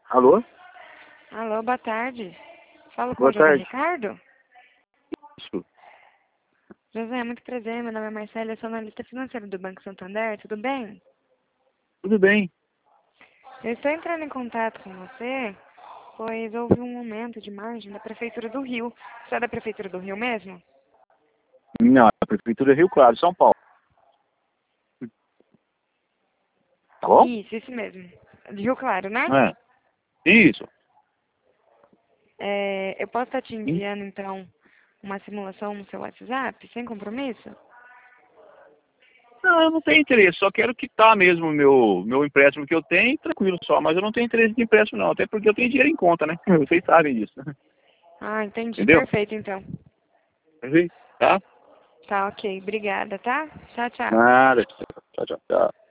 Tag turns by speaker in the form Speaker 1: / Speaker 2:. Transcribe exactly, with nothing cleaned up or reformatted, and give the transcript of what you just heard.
Speaker 1: Alô?
Speaker 2: Alô, boa tarde. Falo com
Speaker 1: Boa
Speaker 2: o José
Speaker 1: tarde.
Speaker 2: Ricardo?
Speaker 1: Isso.
Speaker 2: José, muito prazer. Meu nome é Marcela, eu sou analista financeira do Banco Santander. Tudo bem?
Speaker 1: Tudo bem.
Speaker 2: Eu estou entrando em contato com você, pois houve um aumento de margem da Prefeitura do Rio. Você é da Prefeitura do Rio mesmo?
Speaker 1: Não, a Prefeitura Rio Claro, São Paulo. Tá bom?
Speaker 2: Isso, isso mesmo. De Rio Claro, né?
Speaker 1: É. Isso.
Speaker 2: É, eu posso estar te
Speaker 1: Sim.
Speaker 2: enviando, então, uma simulação no seu WhatsApp, sem compromisso?
Speaker 1: Não, eu não tenho interesse, só quero quitar mesmo o meu, meu empréstimo que eu tenho, tranquilo só, mas eu não tenho interesse de empréstimo não, até porque eu tenho dinheiro em conta, né? Vocês sabem disso.
Speaker 2: Ah, entendi.
Speaker 1: Entendeu?
Speaker 2: Perfeito, então.
Speaker 1: Perfeito? Tá?
Speaker 2: Tá, ok. Obrigada, tá? Tchau, tchau.
Speaker 1: Nada. Tchau, tchau, tchau.